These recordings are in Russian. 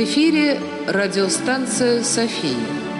эфире радиостанция «София».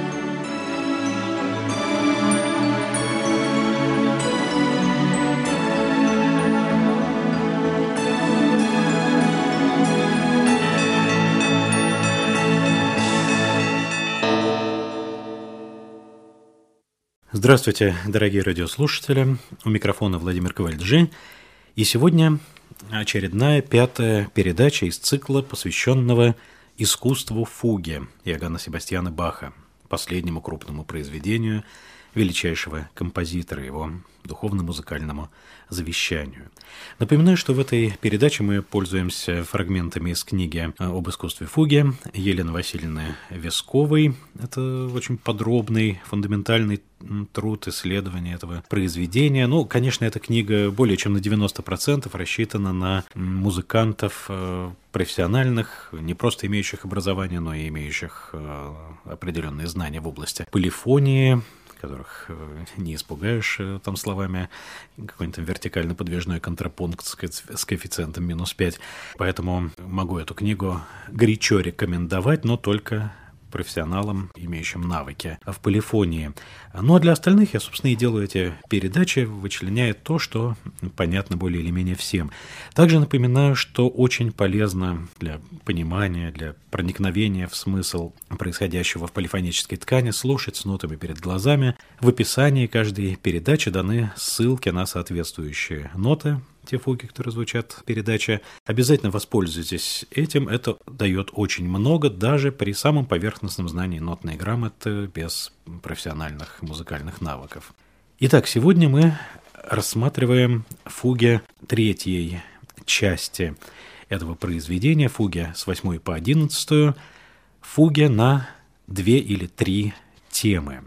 Здравствуйте, дорогие радиослушатели. У микрофона Владимир Ковальджи. И сегодня очередная 5-я передача из цикла, посвященного искусству фуги Иоганна Себастьяна Баха, последнему крупному произведению величайшего композитора, его духовно-музыкальному завещанию. Напоминаю, что в этой передаче мы пользуемся фрагментами из книги об искусстве фуги Елены Васильевны Весковой. Это очень подробный, фундаментальный труд исследования этого произведения. Ну, конечно, эта книга более чем на 90% рассчитана на музыкантов профессиональных, не просто имеющих образование, но и имеющих определенные знания в области полифонии, которых не испугаешь там словами какой-нибудь там вертикально-подвижной контрапункт с коэффициентом -5. Поэтому могу эту книгу горячо рекомендовать, но только профессионалам, имеющим навыки в полифонии. Ну а для остальных я, собственно, и делаю эти передачи, вычленяя то, что понятно более или менее всем. Также напоминаю, что очень полезно для понимания, для проникновения в смысл происходящего в полифонической ткани слушать с нотами перед глазами. В описании каждой передачи даны ссылки на соответствующие ноты, те фуги, которые звучат в передаче. Обязательно воспользуйтесь этим, это дает очень много, даже при самом поверхностном знании нотной грамоты, без профессиональных музыкальных навыков. Итак, сегодня мы рассматриваем фуги 3-й части этого произведения, фуги с 8 по 11, фуги на 2 или 3 темы.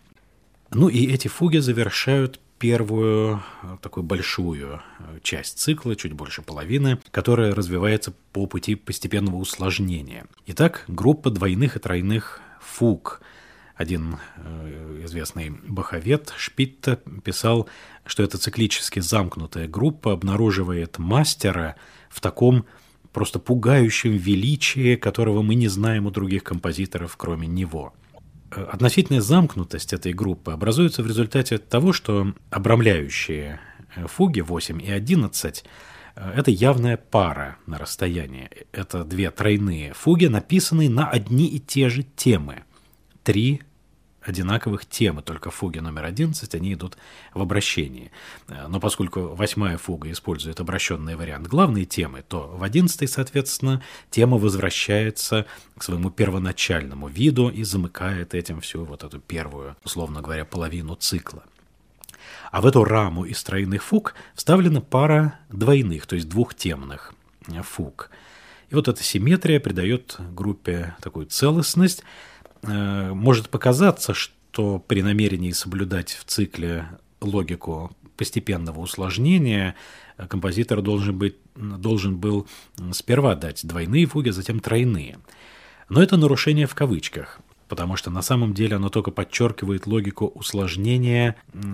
Ну и эти фуги завершают первую такую большую часть цикла, чуть больше половины, которая развивается по пути постепенного усложнения. Итак, группа двойных и тройных фуг. Один известный баховед Шпитта писал, что эта циклически замкнутая группа обнаруживает мастера в таком просто пугающем величии, которого мы не знаем у других композиторов, кроме него. Относительная замкнутость этой группы образуется в результате того, что обрамляющие фуги 8 и 11 – это явная пара на расстоянии. Это 2 тройные фуги, написанные на одни и те же темы. 3 одинаковых темы, только фуги номер 11, они идут в обращении. Но поскольку 8-я фуга использует обращенный вариант главной темы, то в 11-й, соответственно, тема возвращается к своему первоначальному виду и замыкает этим всю вот эту первую, условно говоря, половину цикла. А в эту раму из тройных фуг вставлена пара двойных, то есть двухтемных фуг. И вот эта симметрия придает группе такую целостность. Может показаться, что при намерении соблюдать в цикле логику постепенного усложнения композитор должен был сперва дать двойные фуги, затем тройные. Но это нарушение в кавычках, потому что на самом деле оно только подчеркивает логику усложнения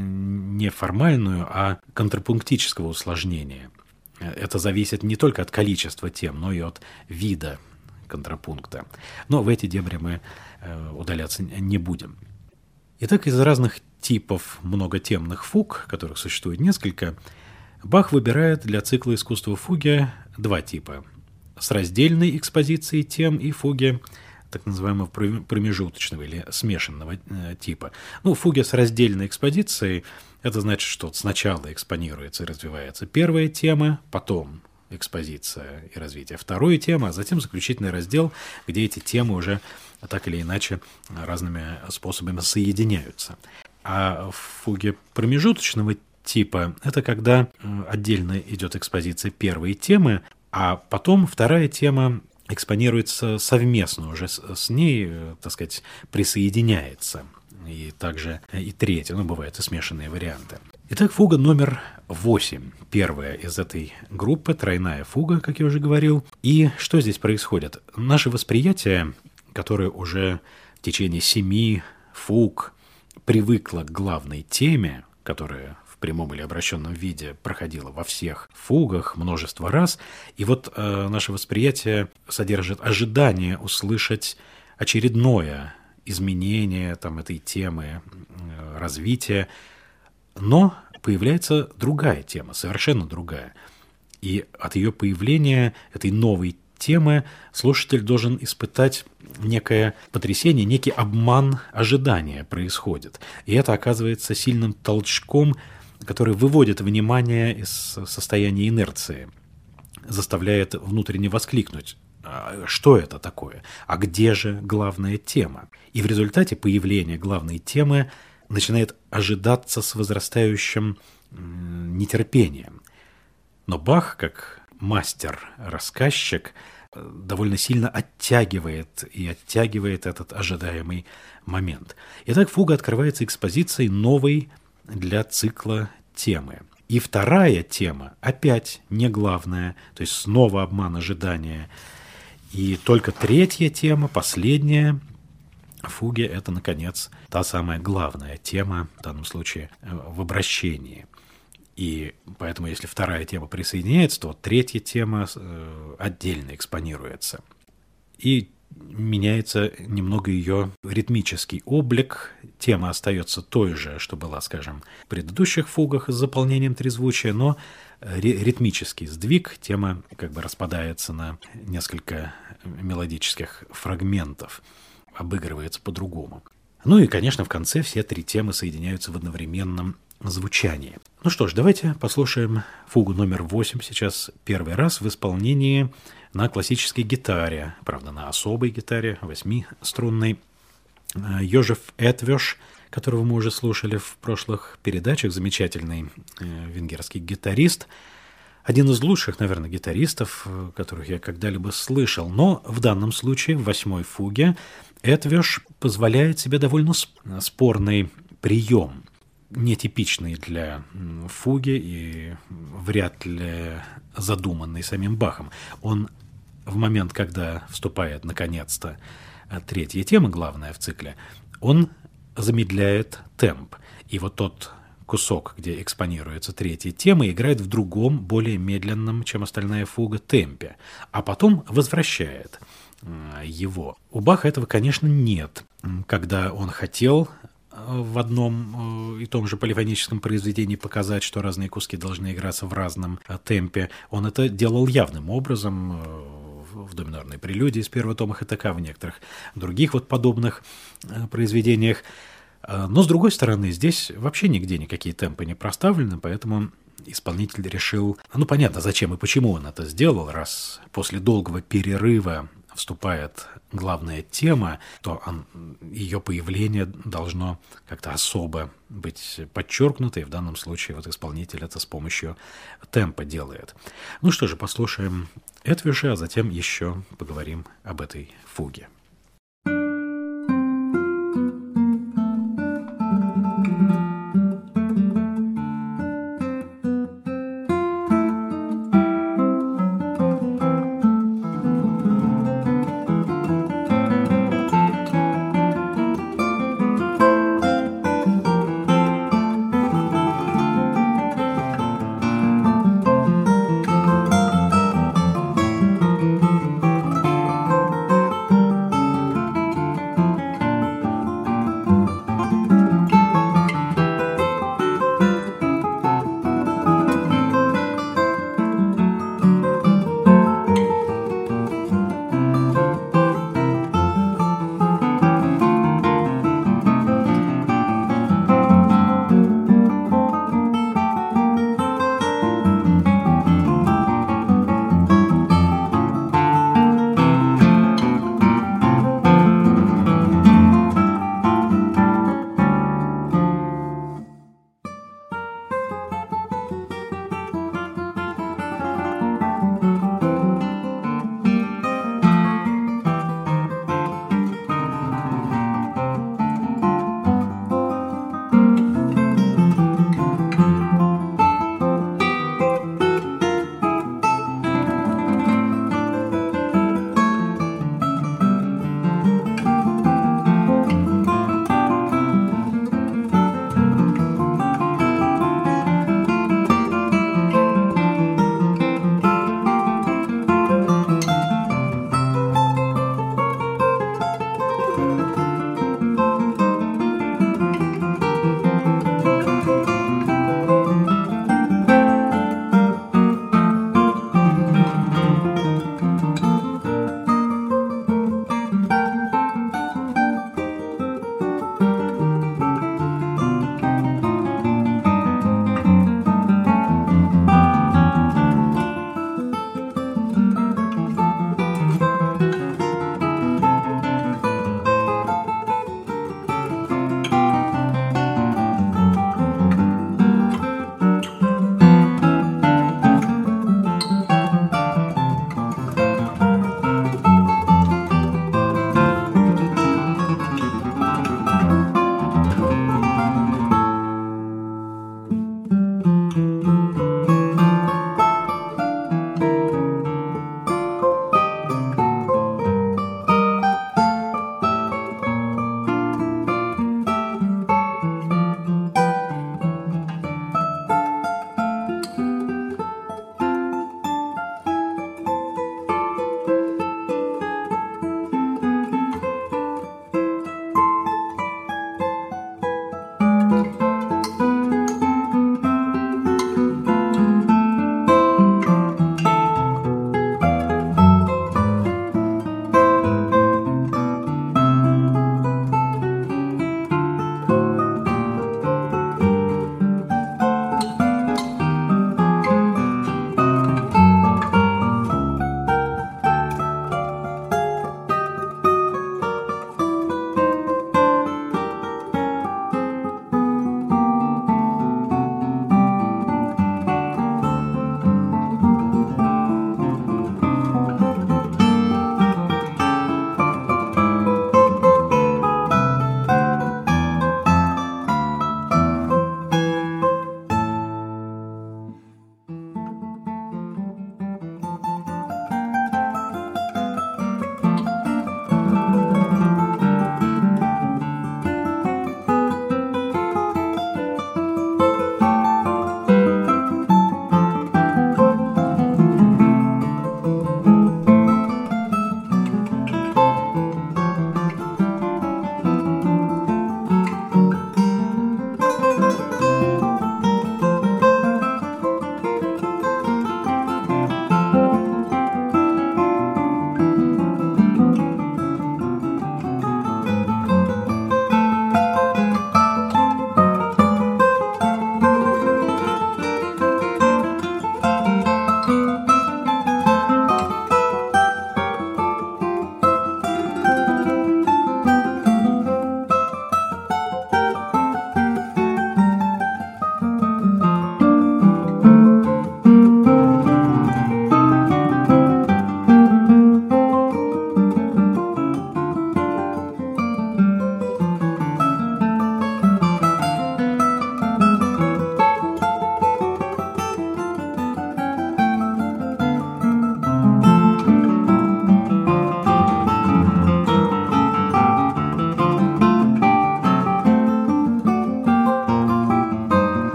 не формальную, а контрапунктического усложнения. Это зависит не только от количества тем, но и от вида контрапункта. Но в эти дебри мы удаляться не будем. Итак, из разных типов многотемных фуг, которых существует несколько, Бах выбирает для цикла искусства фуги 2 типа. С раздельной экспозицией тем и фуги так называемого промежуточного или смешанного типа. Ну, фуги с раздельной экспозицией – это значит, что сначала экспонируется и развивается первая тема, потом экспозиция и развитие второй темы, а затем заключительный раздел, где эти темы уже так или иначе разными способами соединяются. А в фуге промежуточного типа это когда отдельно идет экспозиция первой темы, а потом вторая тема экспонируется совместно уже с ней, так сказать, присоединяется. И также и третья, бывают и смешанные варианты. Итак, фуга номер 8. Первая из этой группы, тройная фуга, как я уже говорил. И что здесь происходит? Наше восприятие, которое уже в течение 7 фуг привыкло к главной теме, которая в в прямом или обращенном виде проходила во всех фугах множество раз. И вот наше восприятие содержит ожидание услышать очередное изменение этой темы, развития. Но появляется другая тема, совершенно другая. И от ее появления, этой новой темы, слушатель должен испытать некое потрясение, некий обман ожидания происходит. И это оказывается сильным толчком, который выводит внимание из состояния инерции, заставляет внутренне воскликнуть: что это такое? А где же главная тема? И в результате появления главной темы начинает ожидаться с возрастающим нетерпением. Но Бах, как мастер-рассказчик, довольно сильно оттягивает этот ожидаемый момент. Итак, фуга открывается экспозицией новой для цикла темы. И вторая тема опять не главная, то есть снова обман ожидания. И только третья тема, последняя фуги, это, наконец, та самая главная тема, в данном случае в обращении. И поэтому, если вторая тема присоединяется, то третья тема отдельно экспонируется. И меняется немного ее ритмический облик. Тема остается той же, что была, скажем, в предыдущих фугах с заполнением трезвучия, но ритмический сдвиг, тема распадается на несколько мелодических фрагментов, обыгрывается по-другому. Ну и, конечно, в конце все три темы соединяются в одновременном звучании. Ну что ж, давайте послушаем фугу номер 8 сейчас первый раз в исполнении на классической гитаре, правда, на особой гитаре, 8-струнной. Йожеф Этвеш, которого мы уже слушали в прошлых передачах, замечательный венгерский гитарист, один из лучших, наверное, гитаристов, которых я когда-либо слышал. Но в данном случае, в 8-й фуге, Этвеш позволяет себе довольно спорный прием, нетипичный для фуги и вряд ли задуманный самим Бахом. Он в момент, когда вступает наконец-то третья тема, главная в цикле, он замедляет темп. И вот тот кусок, где экспонируется третья тема, играет в другом, более медленном, чем остальная фуга, темпе, а потом возвращает его. У Баха этого, конечно, нет. Когда он хотел в одном и том же полифоническом произведении показать, что разные куски должны играться в разном темпе, он это делал явным образом в до минорной прелюдии из первого тома ХТК, в некоторых других подобных произведениях. Но, с другой стороны, здесь вообще нигде никакие темпы не проставлены, поэтому исполнитель решил, понятно, зачем и почему он это сделал, раз после долгого перерыва вступает главная тема, то ее появление должно как-то особо быть подчеркнуто, и в данном случае исполнитель это с помощью темпа делает. Ну что же, послушаем Этвеша, а затем еще поговорим об этой фуге.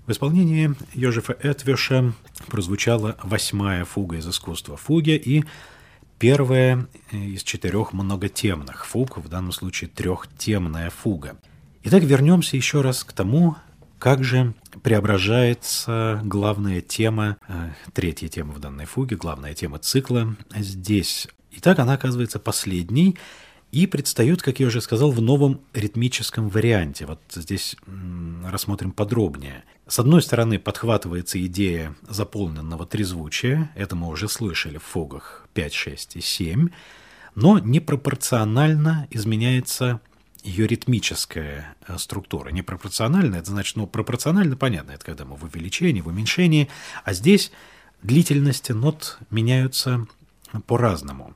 В исполнении Йозефа Этвиша прозвучала 8-я фуга из искусства фуги и первая из 4 многотемных фуг, в данном случае 3-темная фуга. Итак, вернемся еще раз к тому, как же преображается главная тема, 3-я тема в данной фуге, главная тема цикла здесь. Итак, она оказывается последней и предстает, как я уже сказал, в новом ритмическом варианте. Вот здесь рассмотрим подробнее. С одной стороны, подхватывается идея заполненного трезвучия, это мы уже слышали в фугах 5, 6 и 7, но непропорционально изменяется ее ритмическая структура. Непропорционально, это значит, пропорционально понятно, это когда мы в увеличении, в уменьшении, а здесь длительности нот меняются по-разному.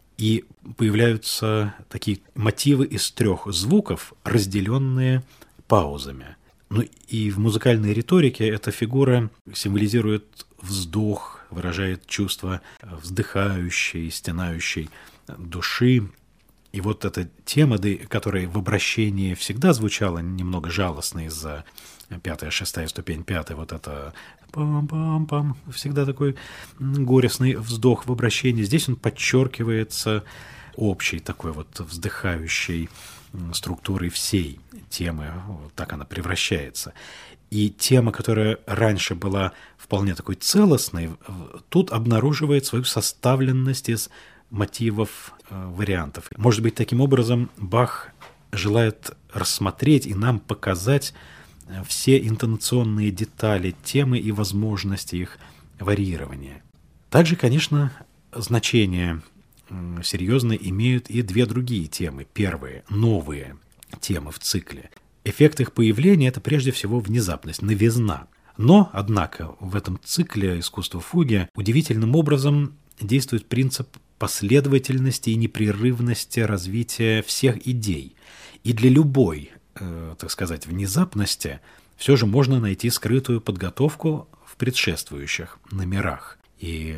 И появляются такие мотивы из 3 звуков, разделенные паузами. Ну и в музыкальной риторике эта фигура символизирует вздох, выражает чувство вздыхающей, стенающей души. И вот эта тема, которая в обращении всегда звучала немного жалостно из-за 5-я, 6-я ступень, 5-я, вот это пам-пам-пам, всегда такой горестный вздох в обращении. Здесь он подчеркивается общей такой вот вздыхающей структурой всей темы, вот так она превращается. И тема, которая раньше была вполне такой целостной, тут обнаруживает свою составленность из мотивов, вариантов. Может быть, таким образом Бах желает рассмотреть и нам показать все интонационные детали темы и возможности их варьирования. Также, конечно, значение серьезно имеют и 2 другие темы. Первые, новые темы в цикле. Эффект их появления – это прежде всего внезапность, новизна. Но, однако, в этом цикле искусства фуги удивительным образом действует принцип последовательности и непрерывности развития всех идей. И для любой, так сказать, внезапности все же можно найти скрытую подготовку в предшествующих номерах. И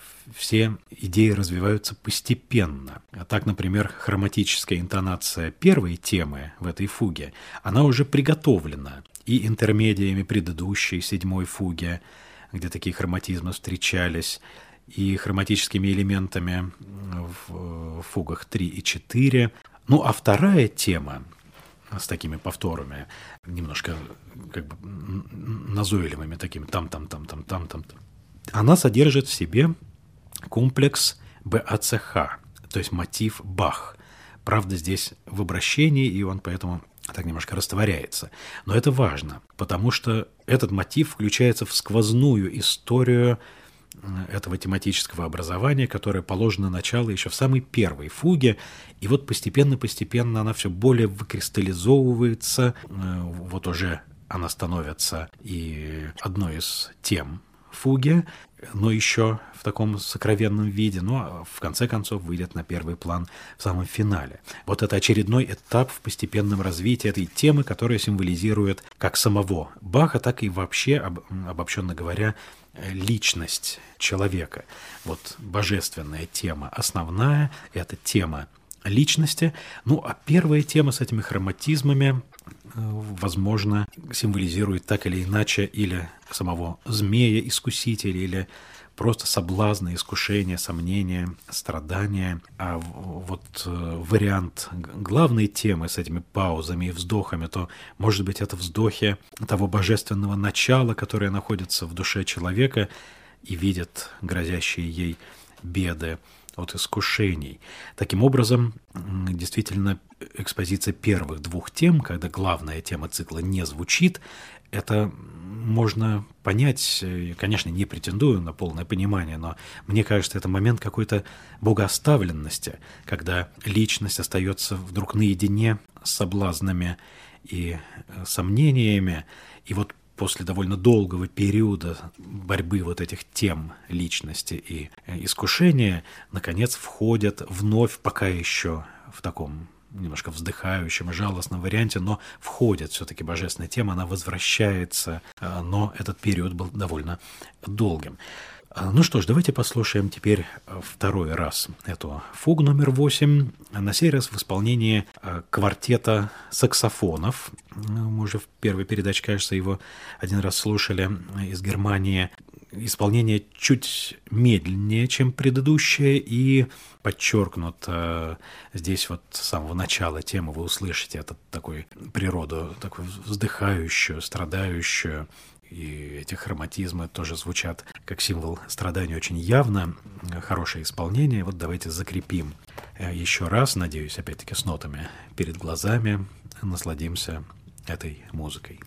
все идеи развиваются постепенно. Так, например, хроматическая интонация первой темы в этой фуге, она уже приготовлена и интермедиями предыдущей 7-й фуги, где такие хроматизмы встречались, и хроматическими элементами в фугах 3 и 4. Ну, а 2-я тема с такими повторами, немножко как бы назойливыми такими там-там-там-там-там-там, она содержит в себе комплекс БАЦХ, то есть мотив Бах. Правда, здесь в обращении, и он поэтому так немножко растворяется. Но это важно, потому что этот мотив включается в сквозную историю этого тематического образования, которое положено начало еще в самой первой фуге, и вот постепенно она все более выкристаллизовывается, вот уже она становится и одной из тем фуги, но еще в таком сокровенном виде, но в конце концов выйдет на первый план в самом финале. Вот это очередной этап в постепенном развитии этой темы, которая символизирует как самого Баха, так и вообще, обобщенно говоря, личность человека. Вот божественная тема основная, это тема личности. Ну, а первая тема с этими хроматизмами, возможно, символизирует так или иначе или самого змея-искусителя, или просто соблазны, искушения, сомнения, страдания. А вот вариант главной темы с этими паузами и вздохами, то, может быть, это вздохи того божественного начала, которое находится в душе человека и видит грозящие ей беды от искушений. Таким образом, действительно, экспозиция первых 2 тем, когда главная тема цикла не звучит, это можно понять, конечно, не претендую на полное понимание, но мне кажется, это момент какой-то богооставленности, когда личность остается вдруг наедине с соблазнами и сомнениями, и вот после довольно долгого периода борьбы вот этих тем личности и искушения, наконец входят вновь, пока еще в таком немножко вздыхающем и жалостном варианте, но входит все-таки божественная тема, она возвращается, но этот период был довольно долгим. Ну что ж, давайте послушаем теперь второй раз эту фугу номер 8, на сей раз в исполнении квартета саксофонов. Мы уже в первой передаче, кажется, его один раз слушали, из Германии. Исполнение чуть медленнее, чем предыдущее, и подчеркнут здесь вот с самого начала темы вы услышите это такую природу, такую вздыхающую, страдающую. И эти хроматизмы тоже звучат как символ страдания очень явно. Хорошее исполнение. Вот давайте закрепим еще раз, надеюсь, опять-таки с нотами перед глазами. Насладимся этой музыкой.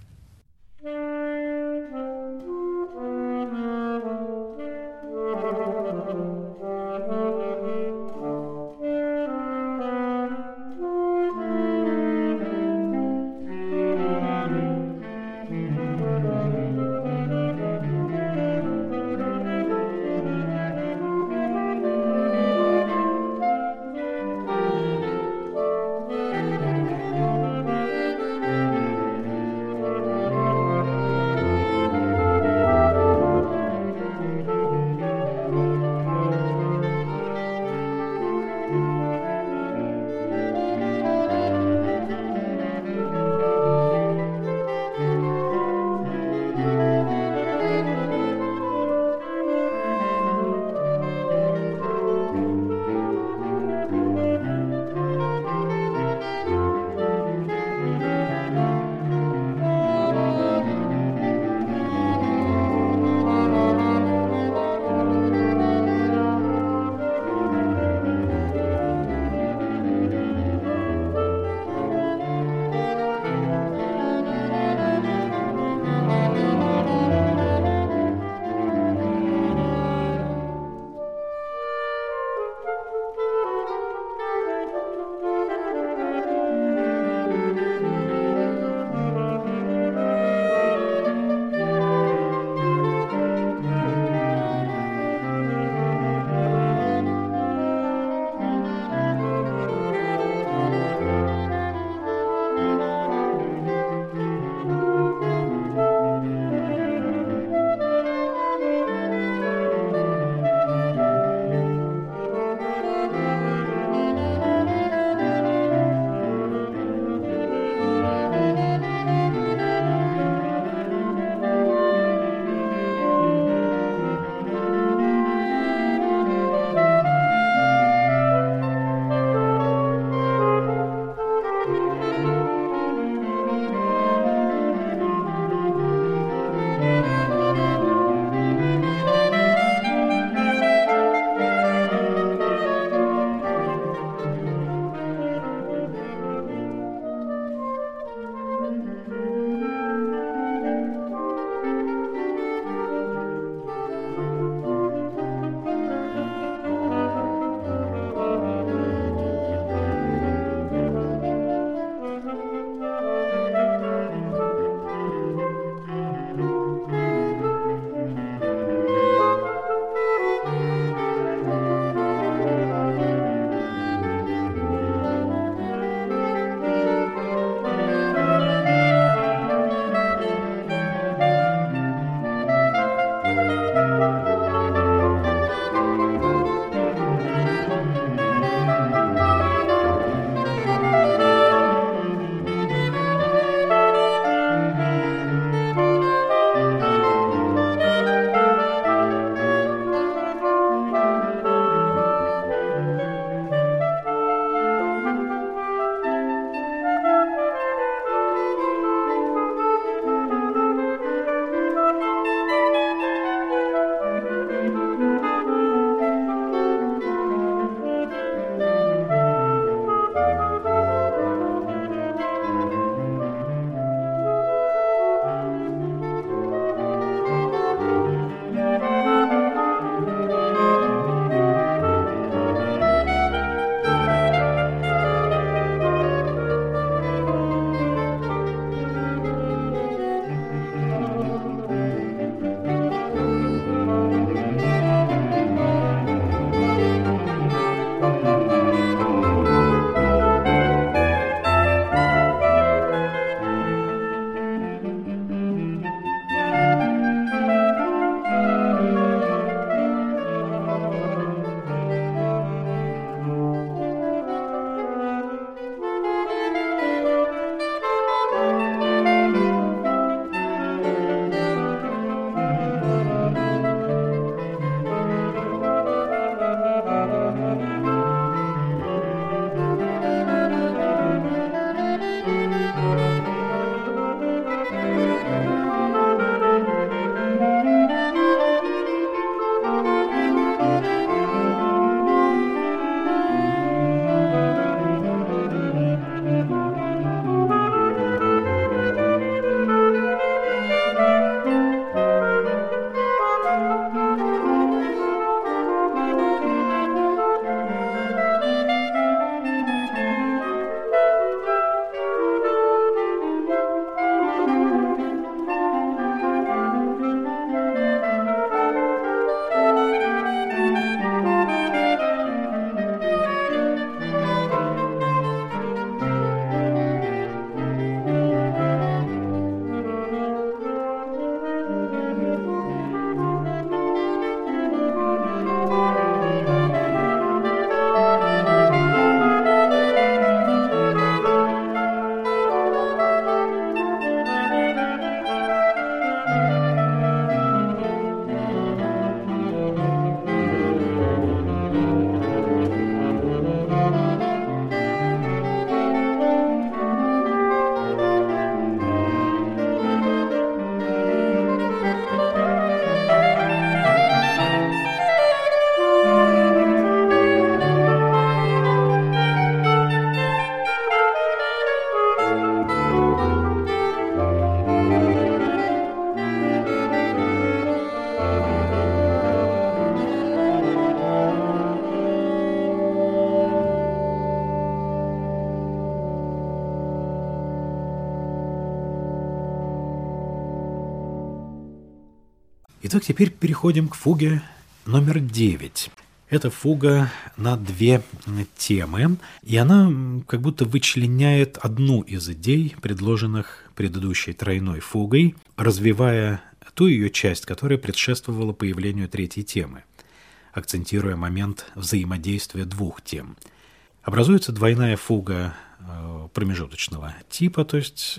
Итак, теперь переходим к фуге номер 9. Это фуга на две темы, и она как будто вычленяет одну из идей, предложенных предыдущей тройной фугой, развивая ту ее часть, которая предшествовала появлению третьей темы, акцентируя момент взаимодействия двух тем. Образуется двойная фуга промежуточного типа, то есть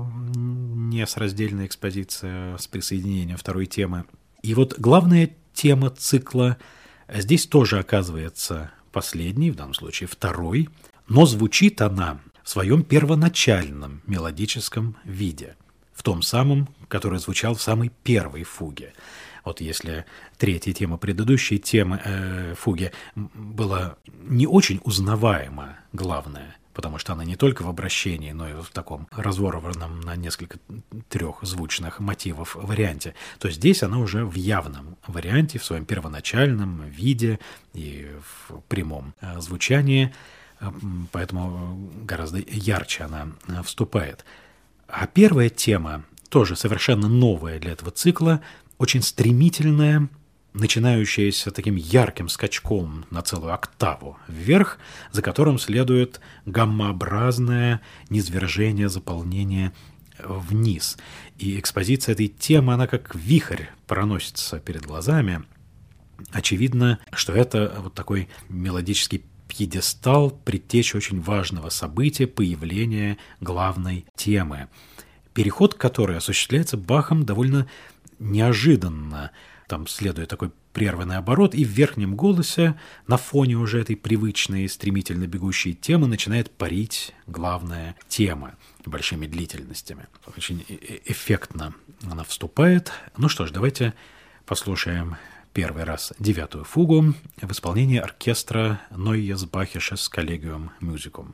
не с раздельной экспозицией, а с присоединением второй темы. И вот главная тема цикла здесь тоже оказывается последней, в данном случае второй, но звучит она в своем первоначальном мелодическом виде, в том самом, который звучал в самой первой фуге. Вот если третья тема предыдущей темы фуги была не очень узнаваема, главное, потому что она не только в обращении, но и в таком разворованном на несколько трехзвучных мотивов варианте, то здесь она уже в явном варианте, в своем первоначальном виде и в прямом звучании, поэтому гораздо ярче она вступает. А первая тема, тоже совершенно новая для этого цикла, очень стремительная, начинающаяся таким ярким скачком на целую октаву вверх, за которым следует гаммообразное низвержение, заполнение вниз. И экспозиция этой темы, она как вихрь проносится перед глазами. Очевидно, что это вот такой мелодический пьедестал, предтеча очень важного события, появления главной темы, переход к которой осуществляется Бахом довольно неожиданно. Там следует такой прерванный оборот, и в верхнем голосе на фоне уже этой привычной, стремительно бегущей темы начинает парить главная тема большими длительностями. Очень эффектно она вступает. Ну что ж, давайте послушаем первый раз 9-ю фугу в исполнении оркестра Neues Bachisches Collegium Musicum.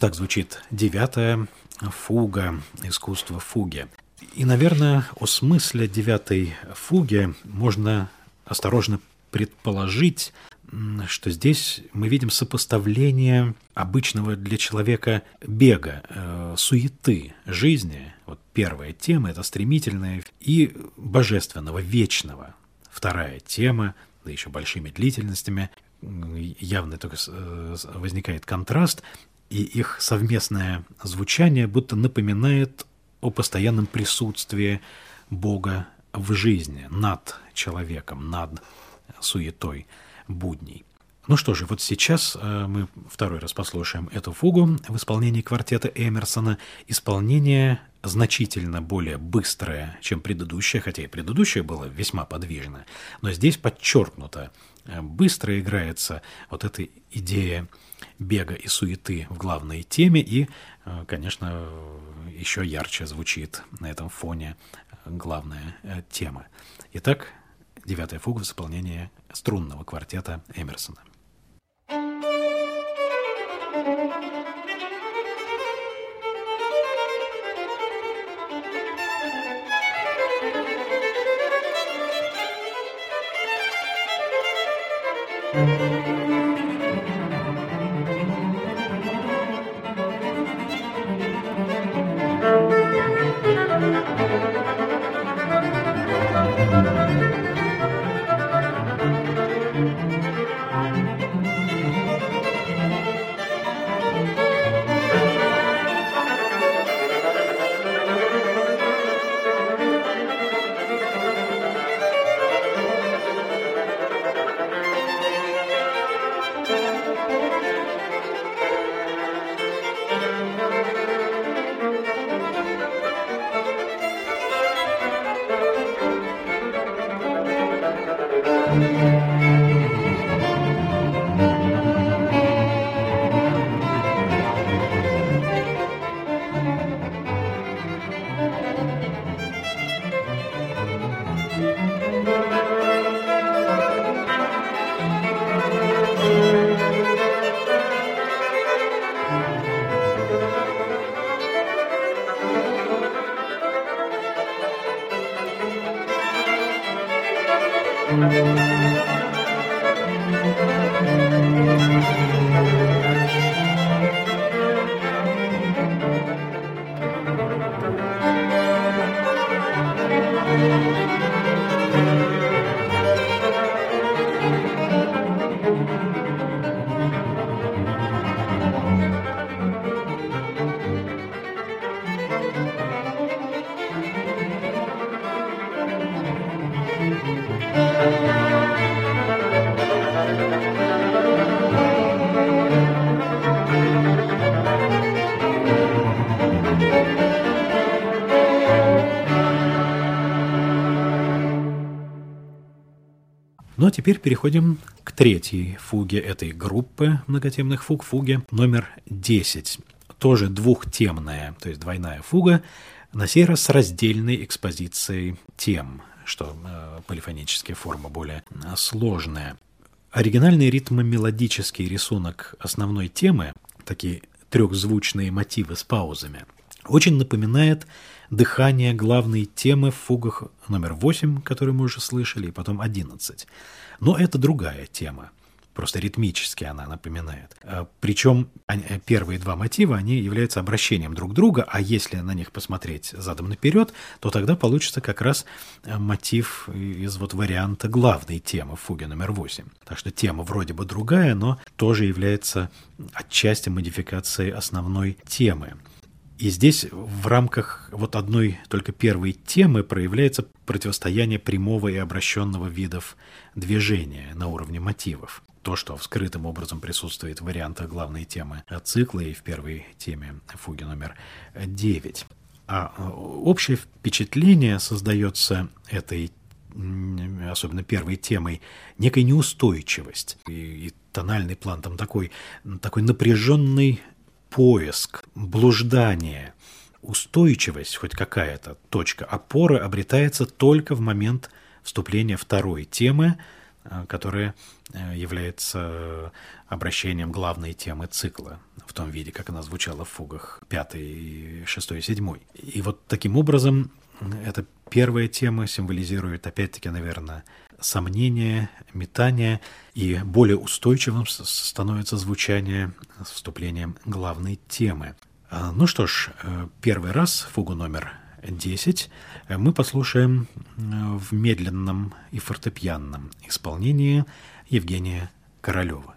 Так звучит 9-я фуга, искусство фуги. И, наверное, о смысле 9-й фуги можно осторожно предположить, что здесь мы видим сопоставление обычного для человека бега, суеты жизни. Вот первая тема – это стремительное, и божественного, вечного. Вторая тема, да еще большими длительностями, явно только возникает контраст, и их совместное звучание будто напоминает о постоянном присутствии Бога в жизни, над человеком, над суетой будней. Ну что же, вот сейчас мы второй раз послушаем эту фугу в исполнении квартета Эмерсона. Исполнение значительно более быстрое, чем предыдущее, хотя и предыдущее было весьма подвижно, но здесь подчеркнуто быстро играется вот эта идея бега и суеты в главной теме, и, конечно, еще ярче звучит на этом фоне главная тема. Итак, 9-я фуга в исполнении струнного квартета Эмерсона. Ну а теперь переходим к третьей фуге этой группы многотемных фуг, фуге номер 10. Тоже двухтемная, то есть двойная фуга, на сей раз с раздельной экспозицией тем, что полифоническая форма более сложная. Оригинальный ритмомелодический рисунок основной темы, такие трехзвучные мотивы с паузами, очень напоминает дыхание главной темы в фугах номер 8, которую мы уже слышали, и потом 11. Но это другая тема, просто ритмически она напоминает. Причем первые два мотива, они являются обращением друг к другу, а если на них посмотреть задом наперед, то тогда получится как раз мотив из вот варианта главной темы в фуге номер 8. Так что тема вроде бы другая, но тоже является отчасти модификацией основной темы. И здесь в рамках вот одной только первой темы проявляется противостояние прямого и обращенного видов движения на уровне мотивов. То, что вскрытым образом присутствует в вариантах главной темы цикла и в первой теме фуги номер 9. А общее впечатление создается этой, особенно первой темой, некой неустойчивость. И тональный план там такой напряженный поиск, блуждание, устойчивость, хоть какая-то точка опоры обретается только в момент вступления второй темы которое является обращением главной темы цикла в том виде, как она звучала в фугах 5, 6, 7. И вот таким образом эта первая тема символизирует, опять-таки, наверное, сомнение, метание, и более устойчивым становится звучание с вступлением главной темы. Ну что ж, первый раз фугу номер 10 мы послушаем в медленном и фортепианном исполнении Евгения Королева.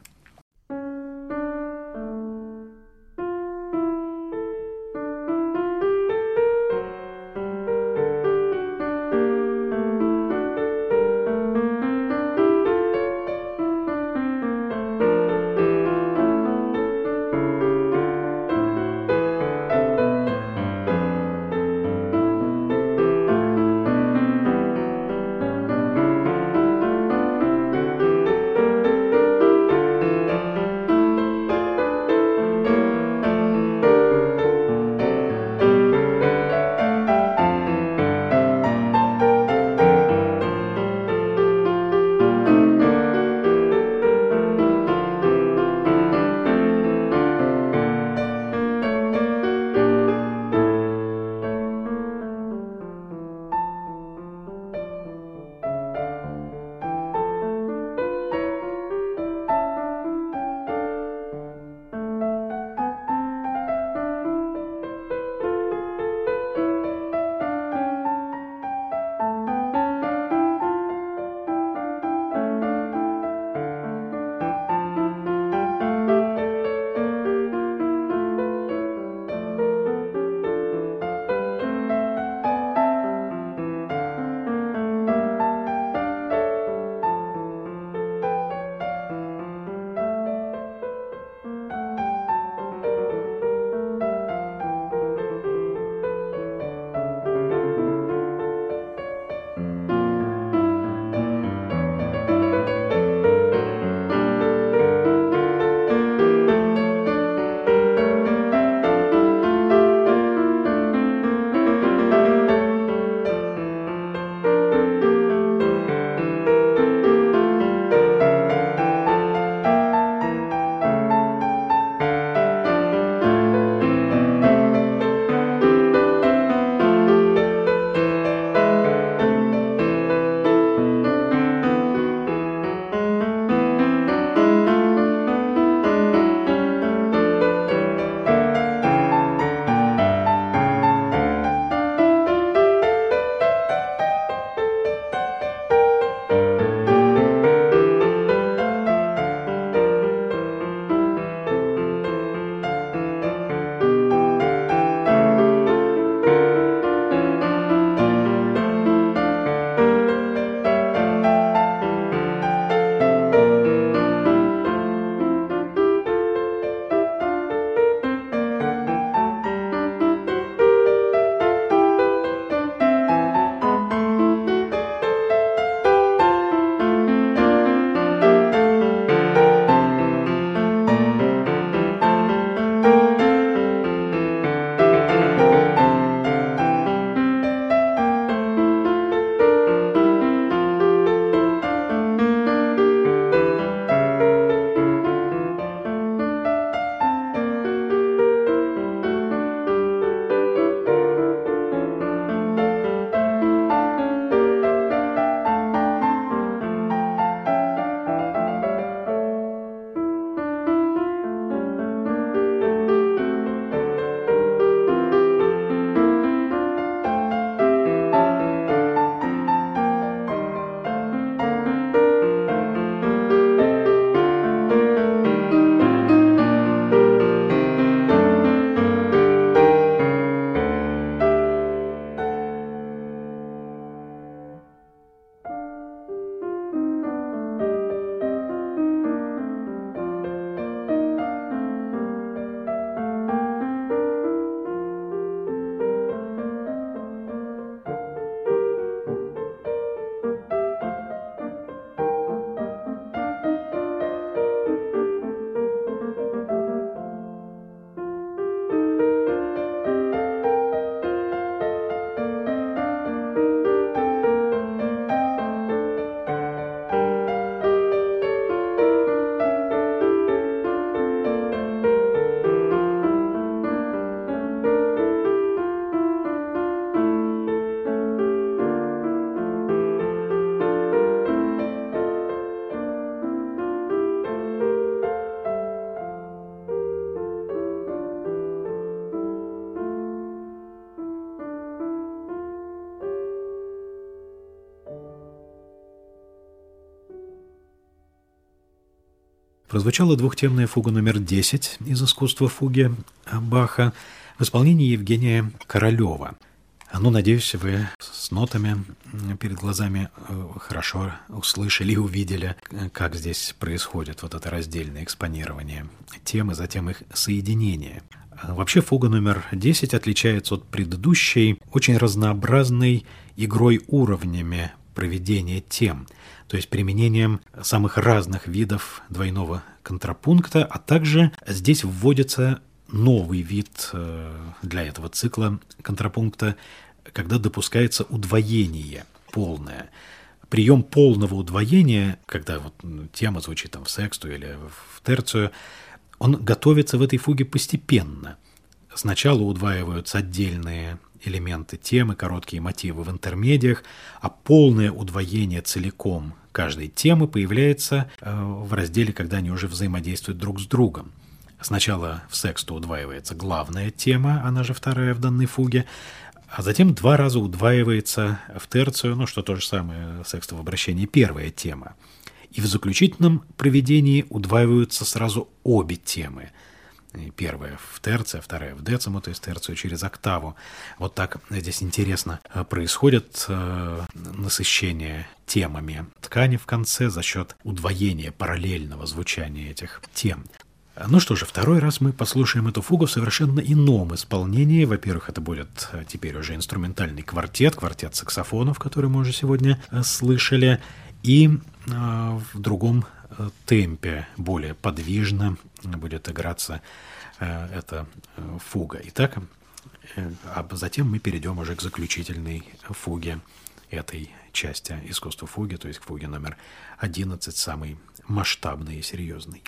Прозвучала двухтемная фуга номер 10 из искусства фуги Баха в исполнении Евгения Королева. Ну, надеюсь, вы с нотами перед глазами хорошо услышали и увидели, как здесь происходит вот это раздельное экспонирование тем и затем их соединение. Вообще фуга номер 10 отличается от предыдущей очень разнообразной игрой уровнями проведения тем, то есть применением самых разных видов двойного контрапункта, а также здесь вводится новый вид для этого цикла контрапункта, когда допускается удвоение полное. Прием полного удвоения, когда вот тема звучит там в сексту или в терцию, он готовится в этой фуге постепенно. Сначала удваиваются отдельные элементы темы, короткие мотивы в интермедиях, а полное удвоение целиком каждой темы появляется в разделе, когда они уже взаимодействуют друг с другом. Сначала в сексту удваивается главная тема, она же вторая в данной фуге, а затем 2 раза удваивается в терцию, что то же самое секста в обращении, первая тема. И в заключительном проведении удваиваются сразу обе темы. Первая в терция, вторая в дециму, то есть терцию через октаву. Вот так здесь интересно происходит насыщение темами ткани в конце за счет удвоения параллельного звучания этих тем. Ну что же, второй раз мы послушаем эту фугу в совершенно ином исполнении. Во-первых, это будет теперь уже инструментальный квартет саксофонов, который мы уже сегодня слышали, и в другом темпе, более подвижно будет играться эта фуга. Итак, а затем мы перейдем уже к заключительной фуге этой части искусства фуги, то есть к фуге номер 11, самой масштабной и серьезной.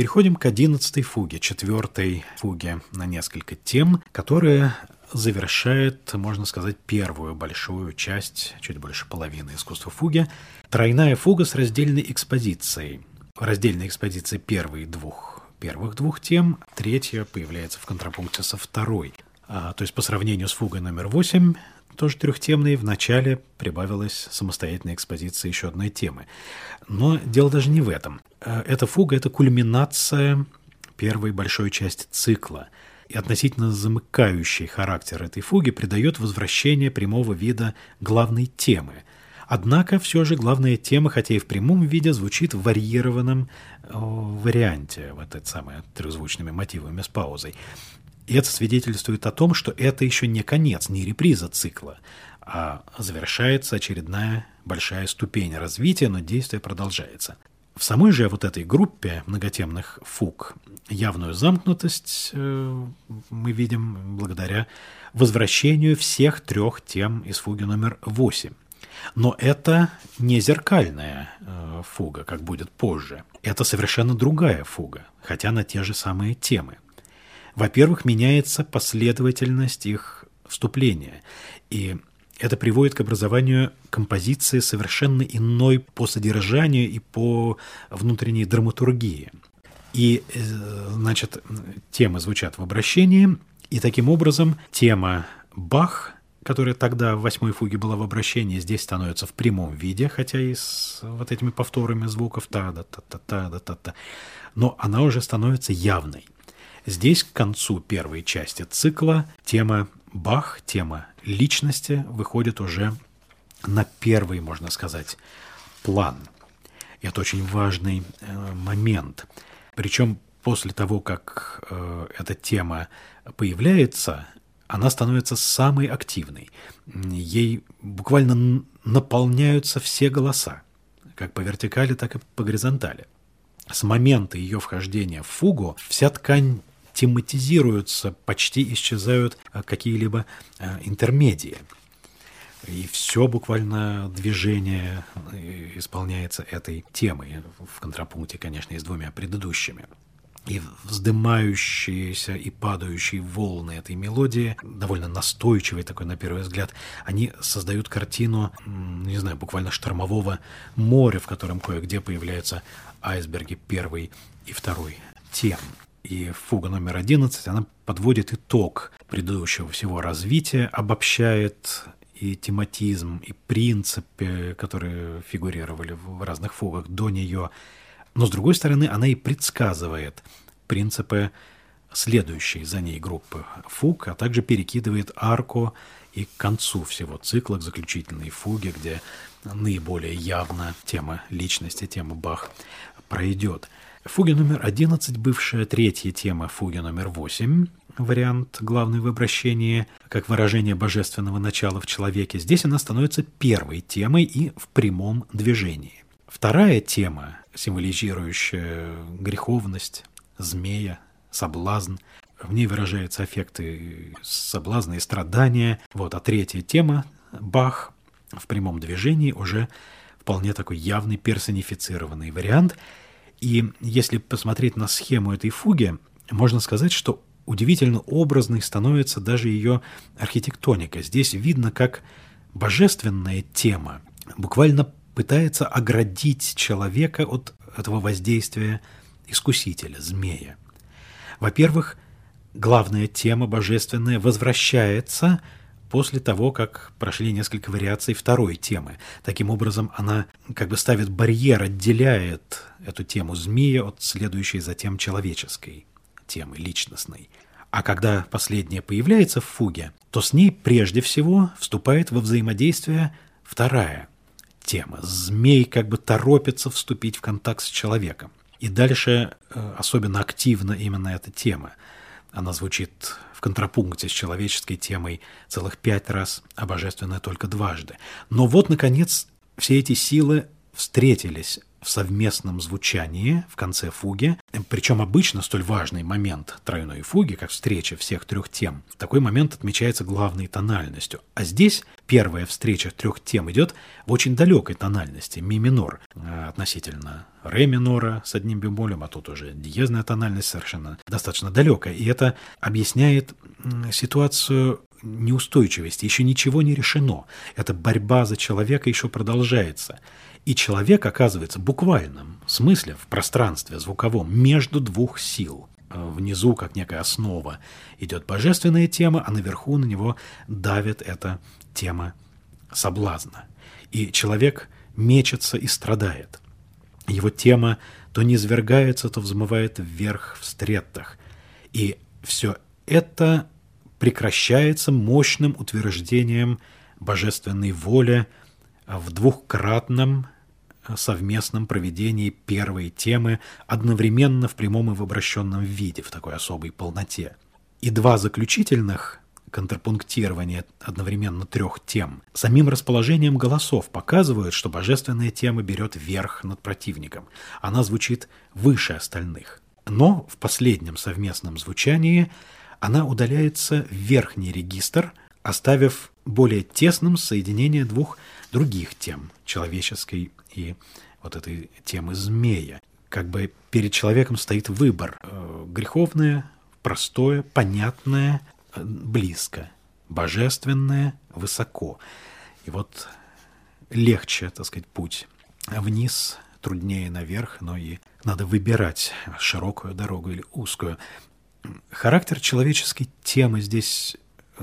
переходим к 11-й фуге, 4-й фуге на несколько тем, которая завершает, можно сказать, первую большую часть, чуть больше половины искусства фуги. Тройная фуга с раздельной экспозицией. В раздельной экспозиции первых двух тем, третья появляется в контрапункте со второй. То есть по сравнению с фугой номер 8, тоже трехтемной, в начале прибавилась самостоятельная экспозиция еще одной темы. Но дело даже не в этом. Эта фуга – это кульминация первой большой части цикла. И относительно замыкающий характер этой фуги придает возвращение прямого вида главной темы. Однако все же главная тема, хотя и в прямом виде, звучит в варьированном варианте, вот это самое, трехзвучными мотивами с паузой. И это свидетельствует о том, что это еще не конец, не реприза цикла, а завершается очередная большая ступень развития, но действие продолжается. В самой же вот этой группе многотемных фуг явную замкнутость мы видим благодаря возвращению всех трех тем из фуги номер 8. Но это не зеркальная фуга, как будет позже. Это совершенно другая фуга, хотя на те же самые темы. Во-первых, меняется последовательность их вступления, и это приводит к образованию композиции совершенно иной по содержанию и по внутренней драматургии. И, значит, темы звучат в обращении, и таким образом тема «Бах», которая тогда в 8-й фуге была в обращении, здесь становится в прямом виде, хотя и с вот этими повторами звуков «та-да-та-та-та-да-та-та», но она уже становится явной. Здесь к концу первой части цикла тема Бах, тема личности выходит уже на первый, можно сказать, план. И это очень важный момент. Причем после того, как эта тема появляется, она становится самой активной. Ей буквально наполняются все голоса, как по вертикали, так и по горизонтали. С момента ее вхождения в фугу вся ткань тематизируются, почти исчезают какие-либо интермедии. И все буквально движение исполняется этой темой, в контрапункте, конечно, и с двумя предыдущими. И вздымающиеся и падающие волны этой мелодии, довольно настойчивые такой, на первый взгляд, они создают картину, не знаю, буквально штормового моря, в котором кое-где появляются айсберги первой и второй тем. И фуга номер 11, она подводит итог предыдущего всего развития, обобщает и тематизм, и принципы, которые фигурировали в разных фугах до нее. Но, с другой стороны, она и предсказывает принципы следующей за ней группы фуг, а также перекидывает арку и к концу всего цикла, к заключительной фуге, где наиболее явно тема личности, тема Бах пройдет. Фуга номер 11, бывшая третья тема фуги номер 8, вариант главный в обращении, как выражение божественного начала в человеке, здесь она становится первой темой и в прямом движении. Вторая тема, символизирующая греховность, змея, соблазн, в ней выражаются аффекты соблазна и страдания. А третья тема, Бах, в прямом движении уже вполне такой явный персонифицированный вариант. И если посмотреть на схему этой фуги, можно сказать, что удивительно образной становится даже ее архитектоника. Здесь видно, как божественная тема буквально пытается оградить человека от этого воздействия искусителя, змея. Во-первых, главная тема божественная возвращается после того, как прошли несколько вариаций второй темы. Таким образом, она как бы ставит барьер, отделяет эту тему змея от следующей затем человеческой темы, личностной. А когда последняя появляется в фуге, то с ней прежде всего вступает во взаимодействие вторая тема. Змей как бы торопится вступить в контакт с человеком. И дальше особенно активна именно эта тема. Она звучит в контрапункте с человеческой темой целых 5 раз, а божественная только дважды. Но вот, наконец, все эти силы встретились в совместном звучании в конце фуги. Причем обычно столь важный момент тройной фуги, как встреча всех трех тем, такой момент отмечается главной тональностью. А здесь первая встреча трех тем идет в очень далекой тональности, ми минор, относительно ре минора с одним бемолем, а тут уже диезная тональность совершенно достаточно далекая. И это объясняет ситуацию неустойчивости. Еще ничего не решено. Эта борьба за человека еще продолжается. И человек оказывается в буквальном смысле в пространстве звуковом между двух сил. Внизу, как некая основа, идет божественная тема, а наверху на него давит эта тема соблазна. И человек мечется и страдает. Его тема то низвергается, то взмывает вверх в стретах. И все это прекращается мощным утверждением божественной воли в двухкратном совместном проведении первой темы одновременно в прямом и в обращенном виде, в такой особой полноте. И два заключительных контрапунктирования одновременно трех тем самим расположением голосов показывают, что божественная тема берет верх над противником. Она звучит выше остальных. Но в последнем совместном звучании она удаляется в верхний регистр, оставив более тесным соединение двух других тем, человеческой и вот этой темы змея. Как бы перед человеком стоит выбор: греховное, простое, понятное, близко, божественное, высоко. И вот легче, так сказать, путь вниз, труднее наверх, но и надо выбирать широкую дорогу или узкую. Характер человеческой темы здесь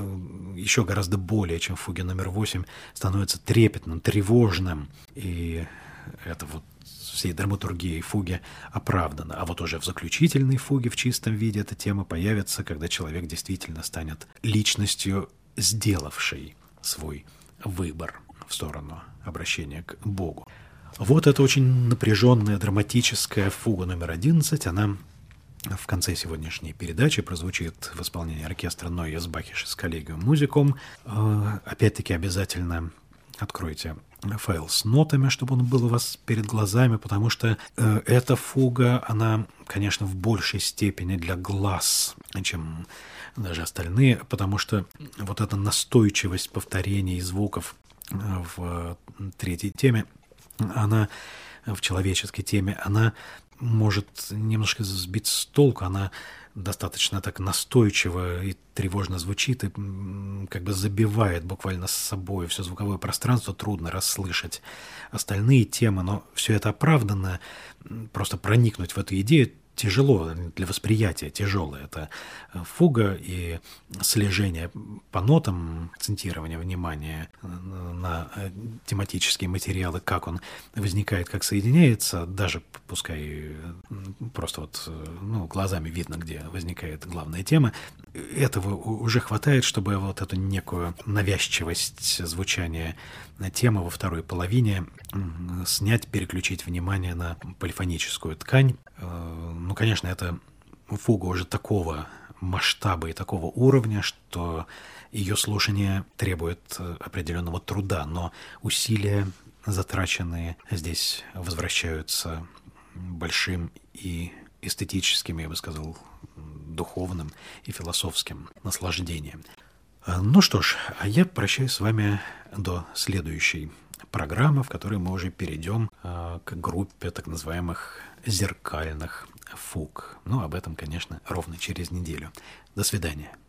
еще гораздо более, чем в фуге номер 8, становится трепетным, тревожным. И это вот всей драматургией фуги оправдано. А вот уже в заключительной фуге в чистом виде эта тема появится, когда человек действительно станет личностью, сделавшей свой выбор в сторону обращения к Богу. Вот это очень напряженная драматическая фуга номер 11. Она в конце сегодняшней передачи прозвучит в исполнении оркестра Neues Bachisches Collegium Musicum. Опять-таки обязательно откройте файл с нотами, чтобы он был у вас перед глазами, потому что эта фуга, она, конечно, в большей степени для глаз, чем даже остальные, потому что вот эта настойчивость повторений звуков в третьей теме, она в человеческой теме, она может немножко сбить с толку, она достаточно так настойчиво и тревожно звучит, и как бы забивает буквально с собой все звуковое пространство, трудно расслышать остальные темы, но все это оправданно, просто проникнуть в эту идею тяжело, для восприятия тяжелое. Это фуга и слежение по нотам, акцентирование внимания на тематические материалы, как он возникает, как соединяется, даже пускай просто вот глазами видно, где возникает главная тема. Этого уже хватает, чтобы вот эту некую навязчивость звучания темы во второй половине снять, переключить внимание на полифоническую ткань. Ну, конечно, это фуга уже такого масштаба и такого уровня, что ее слушание требует определенного труда, но усилия, затраченные здесь, возвращаются большим и эстетическим, я бы сказал, духовным и философским наслаждением. Ну что ж, а я прощаюсь с вами до следующей программы, в которой мы уже перейдем к группе так называемых зеркальных фуг. Ну, об этом, конечно, ровно через неделю. До свидания.